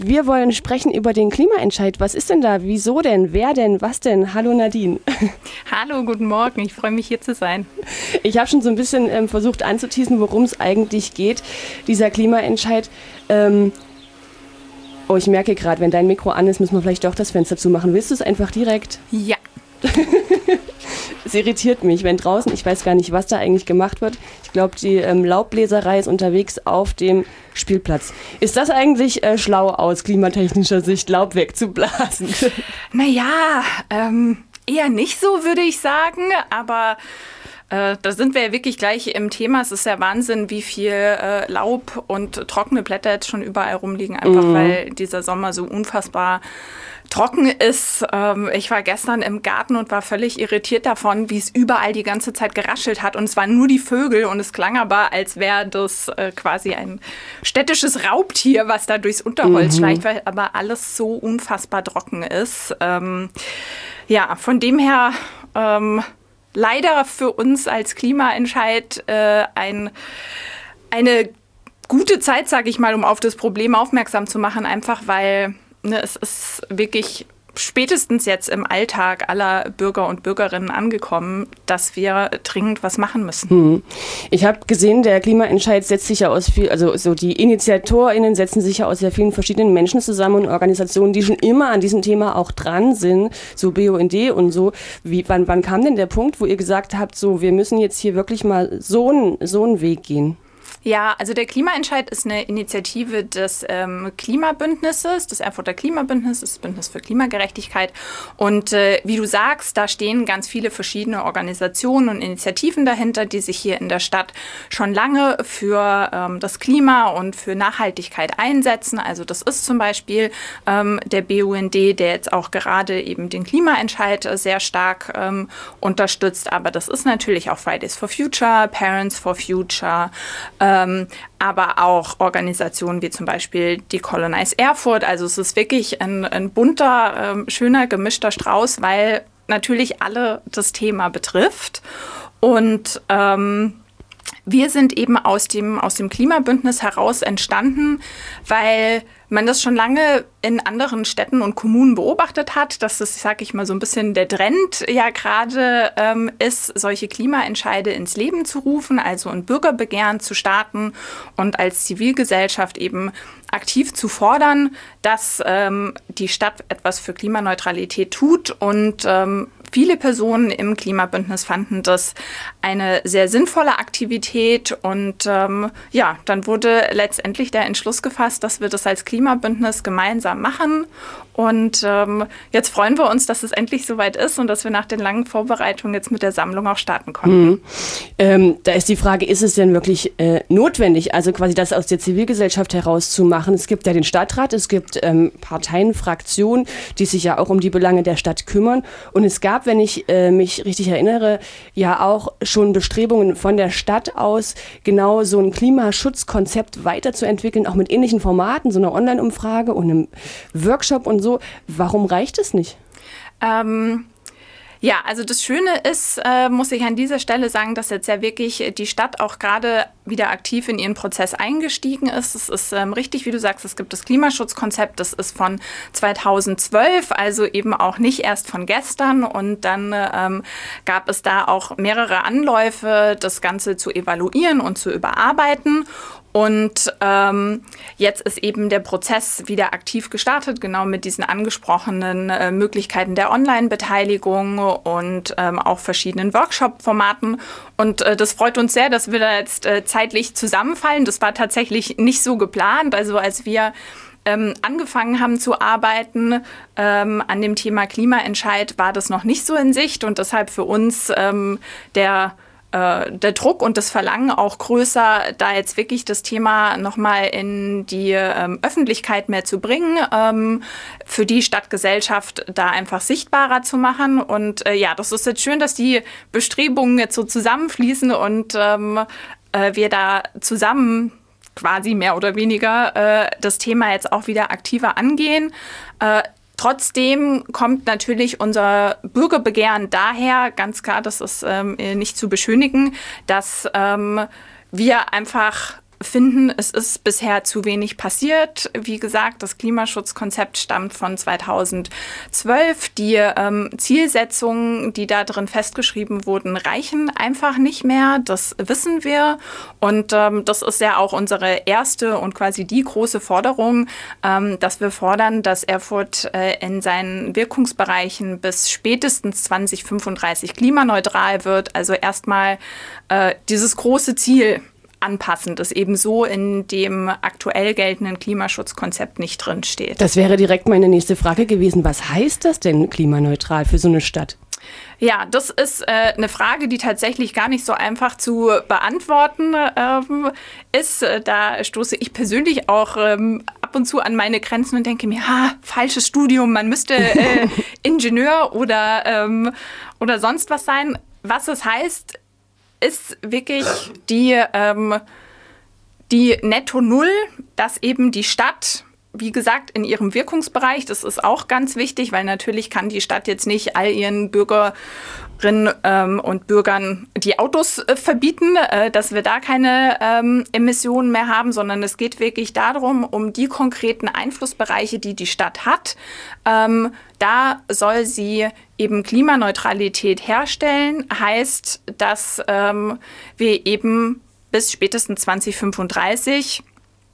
Wir wollen sprechen über den Klimaentscheid. Was ist denn da? Wieso denn? Wer denn? Was denn? Hallo Nadine. Hallo, guten Morgen. Ich freue mich, hier zu sein. Ich habe schon so ein bisschen versucht anzuteasen, worum es eigentlich geht, dieser Klimaentscheid. Ich merke gerade, wenn dein Mikro an ist, müssen wir vielleicht doch das Fenster zumachen. Willst du es einfach direkt? Ja. Es irritiert mich, wenn draußen, ich weiß gar nicht, was da eigentlich gemacht wird. Ich glaube, die Laubbläserei ist unterwegs auf dem Spielplatz. Ist das eigentlich schlau aus klimatechnischer Sicht, Laub wegzublasen? Naja, eher nicht so, würde ich sagen. Aber da sind wir ja wirklich gleich im Thema. Es ist ja Wahnsinn, wie viel Laub und trockene Blätter jetzt schon überall rumliegen. Einfach weil dieser Sommer so unfassbar trocken ist. Ich war gestern im Garten und war völlig irritiert davon, wie es überall die ganze Zeit geraschelt hat. Und es waren nur die Vögel und es klang aber, als wäre das quasi ein städtisches Raubtier, was da durchs Unterholz schleicht, weil aber alles so unfassbar trocken ist. Ja, von dem her leider für uns als Klimaentscheid eine gute Zeit, sage ich mal, um auf das Problem aufmerksam zu machen, einfach weil es ist wirklich spätestens jetzt im Alltag aller Bürger und Bürgerinnen angekommen, dass wir dringend was machen müssen. Ich habe gesehen, der Klimaentscheid setzt sich ja aus die InitiatorInnen setzen sich ja aus sehr vielen verschiedenen Menschen zusammen und Organisationen, die schon immer an diesem Thema auch dran sind, so BUND und so. Wann kam denn der Punkt, wo ihr gesagt habt, so wir müssen jetzt hier wirklich mal so einen Weg gehen? Ja, also der Klimaentscheid ist eine Initiative des Klimabündnisses, des Erfurter Klimabündnisses, das Bündnis für Klimagerechtigkeit. Und wie du sagst, da stehen ganz viele verschiedene Organisationen und Initiativen dahinter, die sich hier in der Stadt schon lange für das Klima und für Nachhaltigkeit einsetzen. Also das ist zum Beispiel der BUND, der jetzt auch gerade eben den Klimaentscheid sehr stark unterstützt. Aber das ist natürlich auch Fridays for Future, Parents for Future, aber auch Organisationen wie zum Beispiel Decolonize Erfurt. Also es ist wirklich ein bunter, schöner, gemischter Strauß, weil natürlich alle das Thema betrifft. Und wir sind eben aus dem Klimabündnis heraus entstanden, weil man das schon lange in anderen Städten und Kommunen beobachtet hat, dass das, sage ich mal, so ein bisschen der Trend ja gerade ist, solche Klimaentscheide ins Leben zu rufen, also ein Bürgerbegehren zu starten und als Zivilgesellschaft eben aktiv zu fordern, dass die Stadt etwas für Klimaneutralität tut. Und viele Personen im Klimabündnis fanden das eine sehr sinnvolle Aktivität. Und dann wurde letztendlich der Entschluss gefasst, dass wir das als Klimabündnis gemeinsam machen. Und jetzt freuen wir uns, dass es endlich soweit ist und dass wir nach den langen Vorbereitungen jetzt mit der Sammlung auch starten konnten. Da ist die Frage, ist es denn wirklich notwendig, also quasi das aus der Zivilgesellschaft heraus zu machen? Es gibt ja den Stadtrat, es gibt Parteien, Fraktionen, die sich ja auch um die Belange der Stadt kümmern. Und es gab, wenn ich mich richtig erinnere, ja auch schon Bestrebungen von der Stadt aus, genau so ein Klimaschutzkonzept weiterzuentwickeln, auch mit ähnlichen Formaten, so einer Online-Umfrage und einem Workshop und so. Warum reicht es nicht? Ja, also das Schöne ist, muss ich an dieser Stelle sagen, dass jetzt ja wirklich die Stadt auch gerade wieder aktiv in ihren Prozess eingestiegen ist. Es ist richtig, wie du sagst, es gibt das Klimaschutzkonzept, das ist von 2012, also eben auch nicht erst von gestern. Und dann gab es da auch mehrere Anläufe, das Ganze zu evaluieren und zu überarbeiten. Und jetzt ist eben der Prozess wieder aktiv gestartet, genau mit diesen angesprochenen Möglichkeiten der Online-Beteiligung und auch verschiedenen Workshop-Formaten. Und das freut uns sehr, dass wir da jetzt zeitlich zusammenfallen. Das war tatsächlich nicht so geplant. Also als wir angefangen haben zu arbeiten an dem Thema Klimaentscheid, war das noch nicht so in Sicht. Und deshalb für uns der Druck und das Verlangen auch größer, da jetzt wirklich das Thema nochmal in die Öffentlichkeit mehr zu bringen, für die Stadtgesellschaft da einfach sichtbarer zu machen. Und das ist jetzt schön, dass die Bestrebungen jetzt so zusammenfließen und wir da zusammen quasi mehr oder weniger das Thema jetzt auch wieder aktiver angehen. Trotzdem kommt natürlich unser Bürgerbegehren daher, ganz klar, das ist nicht zu beschönigen, dass wir einfach finden, es ist bisher zu wenig passiert. Wie gesagt, das Klimaschutzkonzept stammt von 2012. Die Zielsetzungen, die da drin festgeschrieben wurden, reichen einfach nicht mehr. Das wissen wir. Und das ist ja auch unsere erste und quasi die große Forderung, dass wir fordern, dass Erfurt in seinen Wirkungsbereichen bis spätestens 2035 klimaneutral wird. Also erstmal dieses große Ziel anpassen, das eben so in dem aktuell geltenden Klimaschutzkonzept nicht drin steht. Das wäre direkt meine nächste Frage gewesen. Was heißt das denn klimaneutral für so eine Stadt? Ja, das ist eine Frage, die tatsächlich gar nicht so einfach zu beantworten ist. Da stoße ich persönlich auch ab und zu an meine Grenzen und denke mir, falsches Studium, man müsste Ingenieur oder sonst was sein. Was es heißt, ist wirklich die Netto Null, dass eben die Stadt, wie gesagt, in ihrem Wirkungsbereich, das ist auch ganz wichtig, weil natürlich kann die Stadt jetzt nicht all ihren Bürgerinnen und Bürgern die Autos verbieten, dass wir da keine Emissionen mehr haben, sondern es geht wirklich darum, um die konkreten Einflussbereiche, die die Stadt hat. Da soll sie eben Klimaneutralität herstellen, heißt, dass wir eben bis spätestens 2035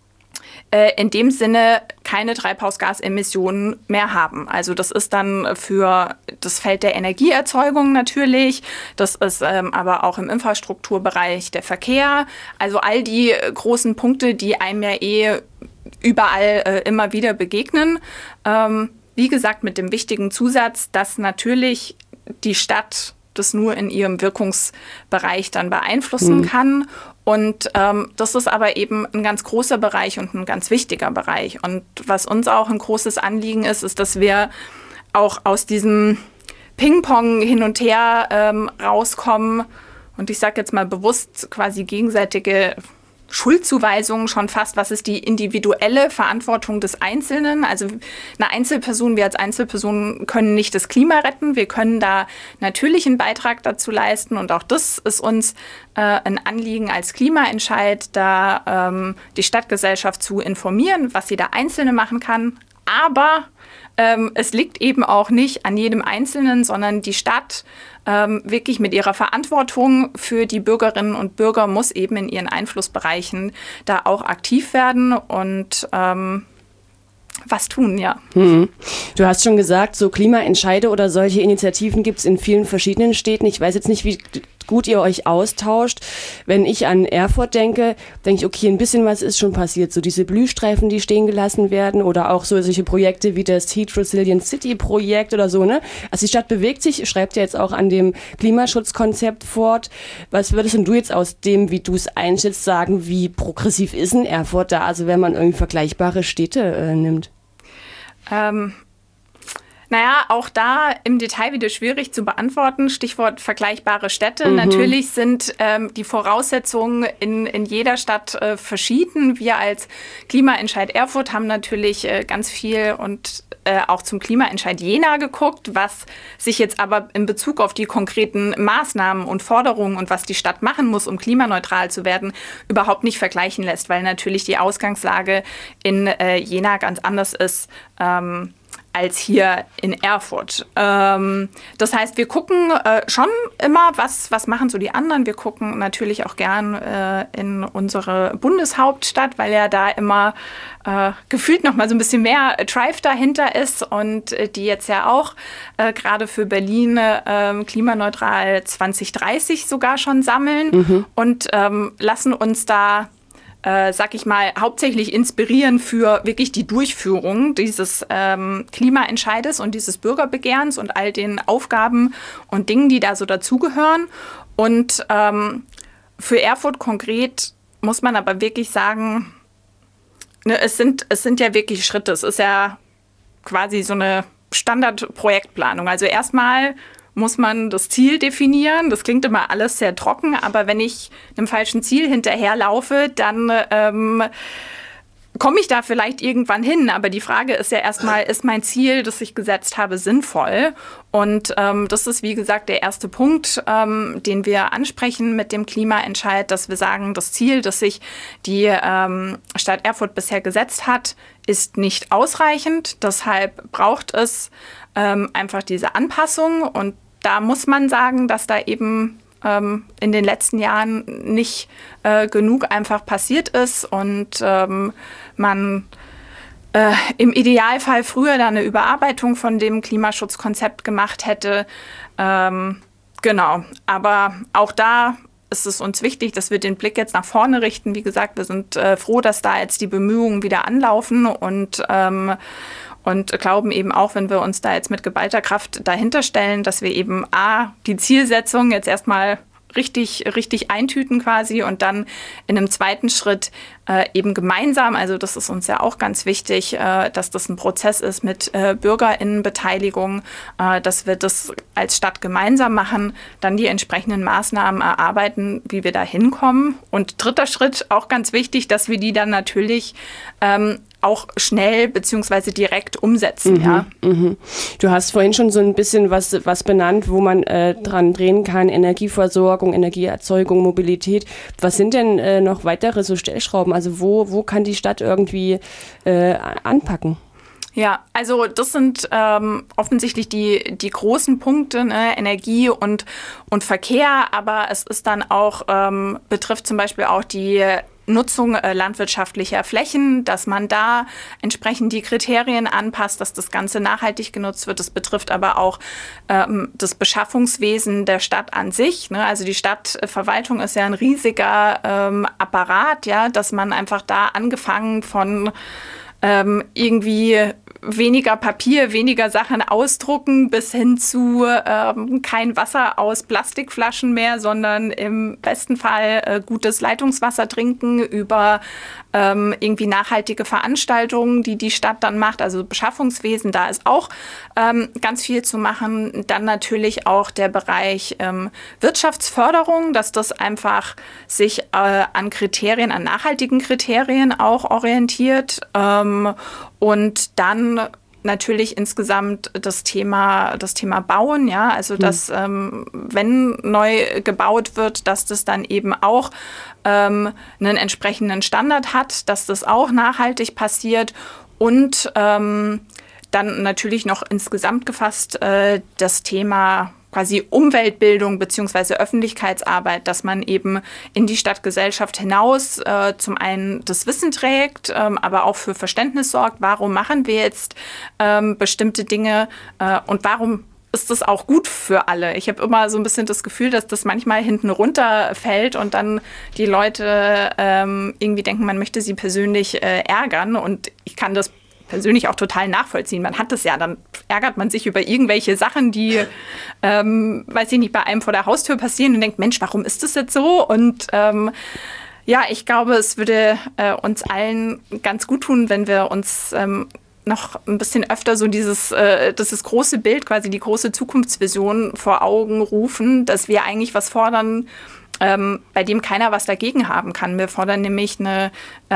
in dem Sinne keine Treibhausgasemissionen mehr haben. Also das ist dann für das Feld der Energieerzeugung natürlich, das ist aber auch im Infrastrukturbereich der Verkehr, also all die großen Punkte, die einem ja überall immer wieder begegnen. Wie gesagt, mit dem wichtigen Zusatz, dass natürlich die Stadt das nur in ihrem Wirkungsbereich dann beeinflussen kann. Und das ist aber eben ein ganz großer Bereich und ein ganz wichtiger Bereich. Und was uns auch ein großes Anliegen ist, ist, dass wir auch aus diesem Ping-Pong hin und her rauskommen. Und ich sage jetzt mal bewusst quasi gegenseitige Schuldzuweisungen schon fast, was ist die individuelle Verantwortung des Einzelnen. Also eine Einzelperson, wir als Einzelperson können nicht das Klima retten. Wir können da natürlich einen Beitrag dazu leisten und auch das ist uns ein Anliegen als Klimaentscheid, da die Stadtgesellschaft zu informieren, was jeder Einzelne machen kann. Aber es liegt eben auch nicht an jedem Einzelnen, sondern die Stadt wirklich mit ihrer Verantwortung für die Bürgerinnen und Bürger muss eben in ihren Einflussbereichen da auch aktiv werden und was tun, ja. Du hast schon gesagt, so Klimaentscheide oder solche Initiativen gibt es in vielen verschiedenen Städten. Ich weiß jetzt nicht, wie gut ihr euch austauscht. Wenn ich an Erfurt denke ich, okay, ein bisschen was ist schon passiert. So diese Blühstreifen, die stehen gelassen werden oder auch so solche Projekte wie das Heat Resilient City Projekt oder so, ne? Also die Stadt bewegt sich, schreibt ja jetzt auch an dem Klimaschutzkonzept fort. Was würdest denn du jetzt aus dem, wie du es einschätzt, sagen, wie progressiv ist denn Erfurt da? Also wenn man irgendwie vergleichbare Städte nimmt. Naja, auch da im Detail wieder schwierig zu beantworten. Stichwort vergleichbare Städte. Natürlich sind die Voraussetzungen in jeder Stadt verschieden. Wir als Klimaentscheid Erfurt haben natürlich ganz viel und auch zum Klimaentscheid Jena geguckt, was sich jetzt aber in Bezug auf die konkreten Maßnahmen und Forderungen und was die Stadt machen muss, um klimaneutral zu werden, überhaupt nicht vergleichen lässt, weil natürlich die Ausgangslage in Jena ganz anders ist als hier in Erfurt. Das heißt, wir gucken schon immer, was machen so die anderen. Wir gucken natürlich auch gern in unsere Bundeshauptstadt, weil ja da immer gefühlt noch mal so ein bisschen mehr Drive dahinter ist und die jetzt ja auch gerade für Berlin klimaneutral 2030 sogar schon sammeln und lassen uns da sag ich mal, hauptsächlich inspirieren für wirklich die Durchführung dieses Klimaentscheides und dieses Bürgerbegehrens und all den Aufgaben und Dingen, die da so dazugehören. Und für Erfurt konkret muss man aber wirklich sagen, ne, es sind ja wirklich Schritte. Es ist ja quasi so eine Standardprojektplanung. Also erstmal muss man das Ziel definieren. Das klingt immer alles sehr trocken, aber wenn ich einem falschen Ziel hinterherlaufe, dann komme ich da vielleicht irgendwann hin? Aber die Frage ist ja erstmal, ist mein Ziel, das ich gesetzt habe, sinnvoll? Und das ist, wie gesagt, der erste Punkt, den wir ansprechen mit dem Klimaentscheid, dass wir sagen, das Ziel, das sich die Stadt Erfurt bisher gesetzt hat, ist nicht ausreichend. Deshalb braucht es einfach diese Anpassung. Und da muss man sagen, dass da eben in den letzten Jahren nicht genug einfach passiert ist und man im Idealfall früher dann eine Überarbeitung von dem Klimaschutzkonzept gemacht hätte. Genau, aber auch da ist es uns wichtig, dass wir den Blick jetzt nach vorne richten. Wie gesagt, wir sind froh, dass da jetzt die Bemühungen wieder anlaufen und glauben eben auch, wenn wir uns da jetzt mit geballter Kraft dahinter stellen, dass wir eben die Zielsetzung jetzt erstmal richtig eintüten quasi und dann in einem zweiten Schritt eben gemeinsam, also das ist uns ja auch ganz wichtig, dass das ein Prozess ist mit BürgerInnenbeteiligung, dass wir das als Stadt gemeinsam machen, dann die entsprechenden Maßnahmen erarbeiten, wie wir da hinkommen. Und dritter Schritt, auch ganz wichtig, dass wir die dann natürlich auch schnell bzw. direkt umsetzen. Ja. Du hast vorhin schon so ein bisschen was benannt, wo man dran drehen kann, Energieversorgung, Energieerzeugung, Mobilität. Was sind denn noch weitere so Stellschrauben? Also wo kann die Stadt irgendwie anpacken? Ja, also das sind offensichtlich die großen Punkte, ne? Energie und Verkehr, aber es ist dann auch, betrifft zum Beispiel auch die Nutzung landwirtschaftlicher Flächen, dass man da entsprechend die Kriterien anpasst, dass das Ganze nachhaltig genutzt wird. Das betrifft aber auch das Beschaffungswesen der Stadt an sich. Ne? Also die Stadtverwaltung ist ja ein riesiger Apparat, ja, dass man einfach da angefangen von irgendwie weniger Papier, weniger Sachen ausdrucken, bis hin zu kein Wasser aus Plastikflaschen mehr, sondern im besten Fall gutes Leitungswasser trinken über irgendwie nachhaltige Veranstaltungen, die Stadt dann macht. Also Beschaffungswesen, da ist auch ganz viel zu machen. Dann natürlich auch der Bereich Wirtschaftsförderung, dass das einfach sich an Kriterien, an nachhaltigen Kriterien auch orientiert. Und dann natürlich insgesamt das Thema Bauen, ja, also dass wenn neu gebaut wird, dass das dann eben auch einen entsprechenden Standard hat, dass das auch nachhaltig passiert und dann natürlich noch insgesamt gefasst das Thema quasi Umweltbildung bzw. Öffentlichkeitsarbeit, dass man eben in die Stadtgesellschaft hinaus zum einen das Wissen trägt, aber auch für Verständnis sorgt, warum machen wir jetzt bestimmte Dinge und warum ist das auch gut für alle. Ich habe immer so ein bisschen das Gefühl, dass das manchmal hinten runterfällt und dann die Leute irgendwie denken, man möchte sie persönlich ärgern und ich kann das persönlich auch total nachvollziehen. Man hat es ja, dann ärgert man sich über irgendwelche Sachen, die, weiß ich nicht, bei einem vor der Haustür passieren und denkt, Mensch, warum ist das jetzt so? Und ja, ich glaube, es würde uns allen ganz gut tun, wenn wir uns noch ein bisschen öfter so dieses große Bild, quasi die große Zukunftsvision vor Augen rufen, dass wir eigentlich was fordern, bei dem keiner was dagegen haben kann. Wir fordern nämlich eine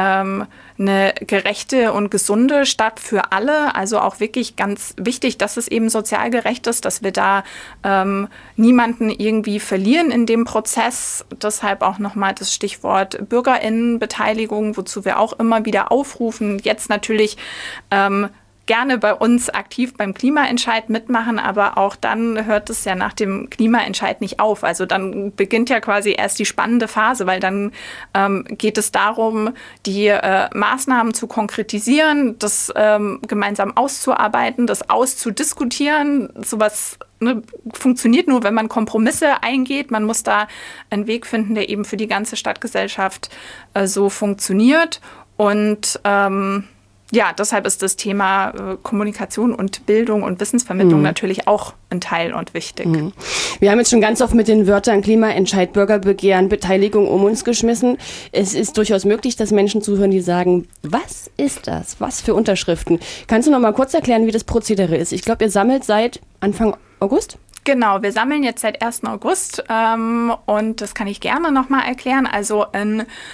gerechte und gesunde Stadt für alle. Also auch wirklich ganz wichtig, dass es eben sozial gerecht ist, dass wir da niemanden irgendwie verlieren in dem Prozess. Deshalb auch nochmal das Stichwort BürgerInnenbeteiligung, wozu wir auch immer wieder aufrufen. Jetzt natürlich gerne bei uns aktiv beim Klimaentscheid mitmachen, aber auch dann hört es ja nach dem Klimaentscheid nicht auf. Also dann beginnt ja quasi erst die spannende Phase, weil dann geht es darum, die Maßnahmen zu konkretisieren, das gemeinsam auszuarbeiten, das auszudiskutieren. Sowas funktioniert nur, wenn man Kompromisse eingeht. Man muss da einen Weg finden, der eben für die ganze Stadtgesellschaft so funktioniert. Und ja, deshalb ist das Thema Kommunikation und Bildung und Wissensvermittlung natürlich auch ein Teil und wichtig. Wir haben jetzt schon ganz oft mit den Wörtern Klimaentscheid, Bürgerbegehren, Beteiligung um uns geschmissen. Es ist durchaus möglich, dass Menschen zuhören, die sagen, was ist das? Was für Unterschriften? Kannst du noch mal kurz erklären, wie das Prozedere ist? Ich glaube, ihr sammelt seit Anfang August? Genau, wir sammeln jetzt seit 1. August und das kann ich gerne noch mal erklären. Also in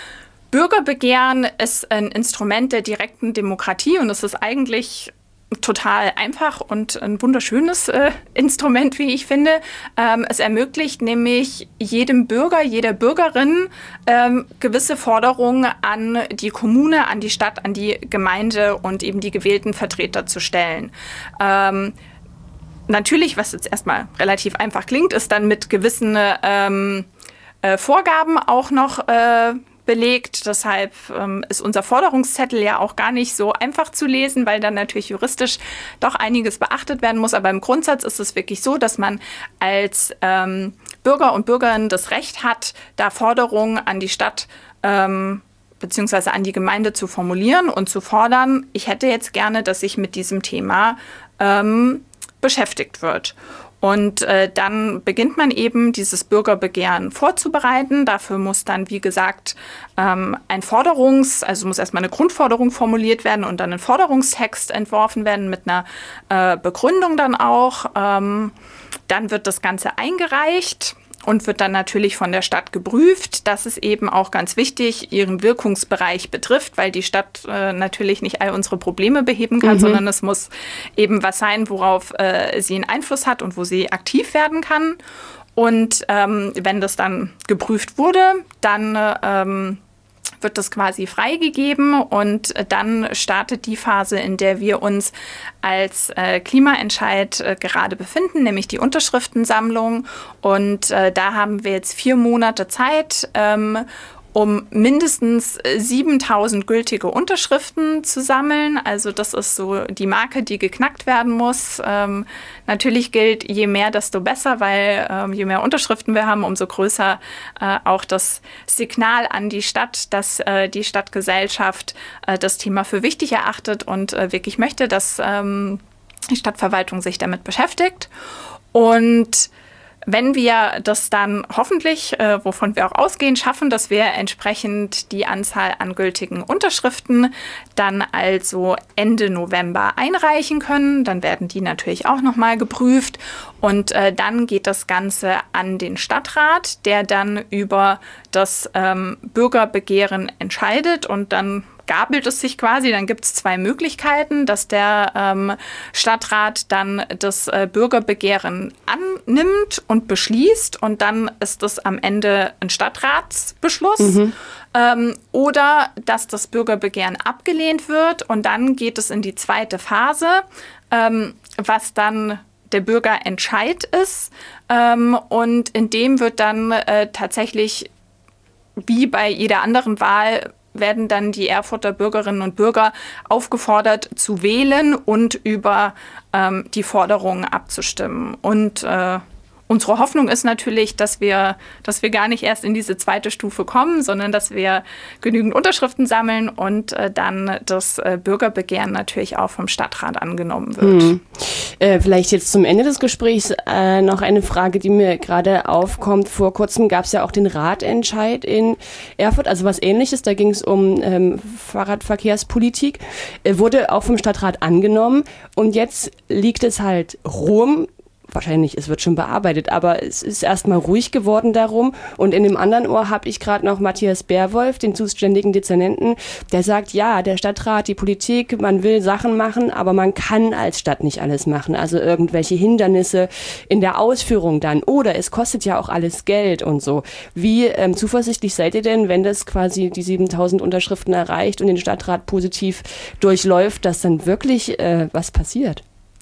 Bürgerbegehren ist ein Instrument der direkten Demokratie und es ist eigentlich total einfach und ein wunderschönes Instrument, wie ich finde. Es ermöglicht nämlich jedem Bürger, jeder Bürgerin gewisse Forderungen an die Kommune, an die Stadt, an die Gemeinde und eben die gewählten Vertreter zu stellen. Natürlich, was jetzt erstmal relativ einfach klingt, ist dann mit gewissen Vorgaben auch noch belegt. Deshalb ist unser Forderungszettel ja auch gar nicht so einfach zu lesen, weil dann natürlich juristisch doch einiges beachtet werden muss. Aber im Grundsatz ist es wirklich so, dass man als Bürger und Bürgerin das Recht hat, da Forderungen an die Stadt beziehungsweise an die Gemeinde zu formulieren und zu fordern, ich hätte jetzt gerne, dass sich mit diesem Thema beschäftigt wird. Und dann beginnt man eben, dieses Bürgerbegehren vorzubereiten. Dafür muss dann, wie gesagt, also muss erstmal eine Grundforderung formuliert werden und dann ein Forderungstext entworfen werden mit einer Begründung dann auch. Dann wird das Ganze eingereicht und wird dann natürlich von der Stadt geprüft. Das ist eben auch ganz wichtig, ihren Wirkungsbereich betrifft, weil die Stadt natürlich nicht all unsere Probleme beheben kann, sondern es muss eben was sein, worauf sie einen Einfluss hat und wo sie aktiv werden kann. Und wenn das dann geprüft wurde, dann wird das quasi freigegeben und dann startet die Phase, in der wir uns als Klimaentscheid gerade befinden, nämlich die Unterschriftensammlung. Und da haben wir jetzt 4 Monate Zeit, um mindestens 7.000 gültige Unterschriften zu sammeln. Also das ist so die Marke, die geknackt werden muss. Natürlich gilt, je mehr, desto besser, weil je mehr Unterschriften wir haben, umso größer auch das Signal an die Stadt, dass die Stadtgesellschaft das Thema für wichtig erachtet und wirklich möchte, dass die Stadtverwaltung sich damit beschäftigt. Und wenn wir das dann hoffentlich, wovon wir auch ausgehen, schaffen, dass wir entsprechend die Anzahl an gültigen Unterschriften dann also Ende November einreichen können, dann werden die natürlich auch nochmal geprüft und dann geht das Ganze an den Stadtrat, der dann über das Bürgerbegehren entscheidet und dann gabelt es sich quasi, dann gibt es 2 Möglichkeiten, dass der Stadtrat dann das Bürgerbegehren annimmt und beschließt und dann ist es am Ende ein Stadtratsbeschluss oder dass das Bürgerbegehren abgelehnt wird und dann geht es in die zweite Phase, was dann der Bürgerentscheid ist und in dem wird dann tatsächlich wie bei jeder anderen Wahl werden dann die Erfurter Bürgerinnen und Bürger aufgefordert zu wählen und über die Forderungen abzustimmen. Und unsere Hoffnung ist natürlich, dass wir gar nicht erst in diese zweite Stufe kommen, sondern dass wir genügend Unterschriften sammeln und dann das Bürgerbegehren natürlich auch vom Stadtrat angenommen wird. Vielleicht jetzt zum Ende des Gesprächs noch eine Frage, die mir gerade aufkommt. Vor kurzem gab es ja auch den Ratentscheid in Erfurt, also was Ähnliches. Da ging es um Fahrradverkehrspolitik. Wurde auch vom Stadtrat angenommen und jetzt liegt es halt rum. Wahrscheinlich, es wird schon bearbeitet, aber es ist erstmal ruhig geworden darum. Und in dem anderen Ohr habe ich gerade noch Matthias Berwolf, den zuständigen Dezernenten, der sagt, ja, der Stadtrat, die Politik, man will Sachen machen, aber man kann als Stadt nicht alles machen. Also irgendwelche Hindernisse in der Ausführung dann. Oder es kostet ja auch alles Geld und so. Wie zuversichtlich seid ihr denn, wenn das quasi die 7.000 Unterschriften erreicht und den Stadtrat positiv durchläuft, dass dann wirklich was passiert?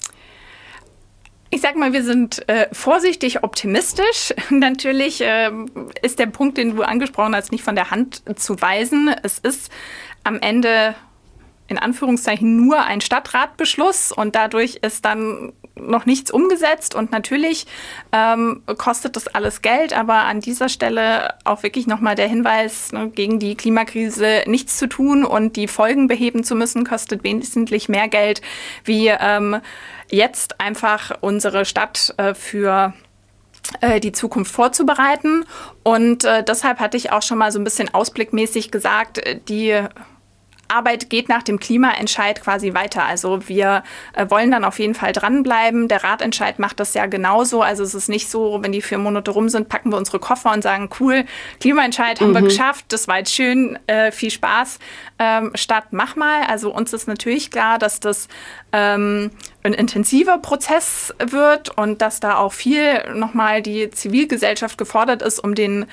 Ich sag mal, wir sind vorsichtig optimistisch. Natürlich ist der Punkt, den du angesprochen hast, nicht von der Hand zu weisen. Es ist am Ende in Anführungszeichen nur ein Stadtratbeschluss und dadurch ist dann noch nichts umgesetzt und natürlich kostet das alles Geld, aber an dieser Stelle auch wirklich nochmal der Hinweis, gegen die Klimakrise nichts zu tun und die Folgen beheben zu müssen, kostet wesentlich mehr Geld, wie jetzt einfach unsere Stadt für die Zukunft vorzubereiten. Und deshalb hatte ich auch schon mal so ein bisschen ausblickmäßig gesagt, die Arbeit geht nach dem Klimaentscheid quasi weiter. Also wir wollen dann auf jeden Fall dranbleiben. Der Ratentscheid macht das ja genauso. Also es ist nicht so, wenn die 4 Monate rum sind, packen wir unsere Koffer und sagen, cool, Klimaentscheid haben wir geschafft, das war jetzt schön, viel Spaß, statt mach mal. Also uns ist natürlich klar, dass das ein intensiver Prozess wird und dass da auch viel nochmal die Zivilgesellschaft gefordert ist, um den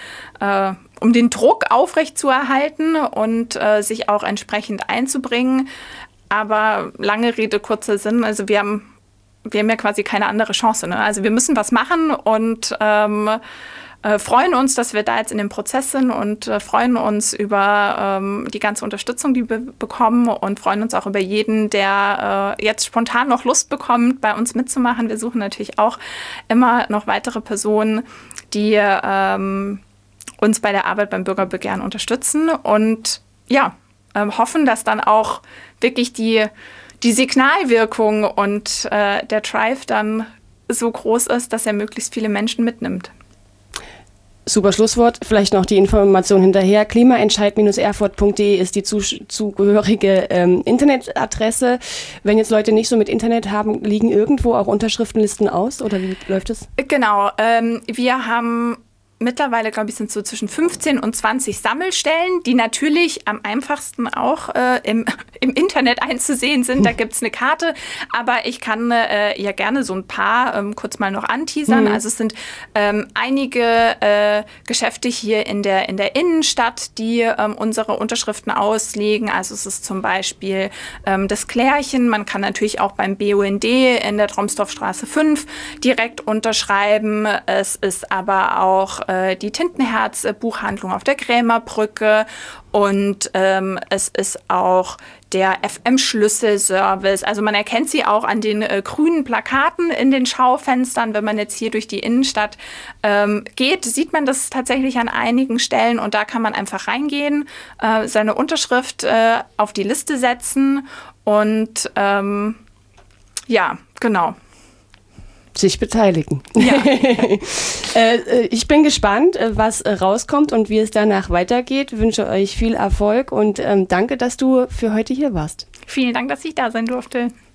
Druck aufrechtzuerhalten und sich auch entsprechend einzubringen. Aber lange Rede, kurzer Sinn, also wir haben ja quasi keine andere Chance. Ne? Also wir müssen was machen und freuen uns, dass wir da jetzt in dem Prozess sind und freuen uns über die ganze Unterstützung, die wir bekommen und freuen uns auch über jeden, der jetzt spontan noch Lust bekommt, bei uns mitzumachen. Wir suchen natürlich auch immer noch weitere Personen, die uns bei der Arbeit beim Bürgerbegehren unterstützen und ja, hoffen, dass dann auch wirklich die Signalwirkung und der Drive dann so groß ist, dass er möglichst viele Menschen mitnimmt. Super Schlusswort. Vielleicht noch die Information hinterher. Klimaentscheid-erfurt.de ist die zugehörige Internetadresse. Wenn jetzt Leute nicht so mit Internet haben, liegen irgendwo auch Unterschriftenlisten aus? Oder wie läuft es? Genau. Wir haben mittlerweile, glaube ich, sind so zwischen 15 und 20 Sammelstellen, die natürlich am einfachsten auch im Internet einzusehen sind. Da gibt es eine Karte, aber ich kann ja gerne so ein paar kurz mal noch anteasern. Also es sind einige Geschäfte hier in der Innenstadt, die unsere Unterschriften auslegen. Also es ist zum Beispiel das Klärchen. Man kann natürlich auch beim BUND in der Tromsdorfstraße 5 direkt unterschreiben. Es ist aber auch die Tintenherz-Buchhandlung auf der Krämerbrücke und es ist auch der FM-Schlüsselservice. Also man erkennt sie auch an den grünen Plakaten in den Schaufenstern. Wenn man jetzt hier durch die Innenstadt geht, sieht man das tatsächlich an einigen Stellen und da kann man einfach reingehen, seine Unterschrift auf die Liste setzen und ja, genau. Sich beteiligen. Ja. Ich bin gespannt, was rauskommt und wie es danach weitergeht. Ich wünsche euch viel Erfolg und danke, dass du für heute hier warst. Vielen Dank, dass ich da sein durfte.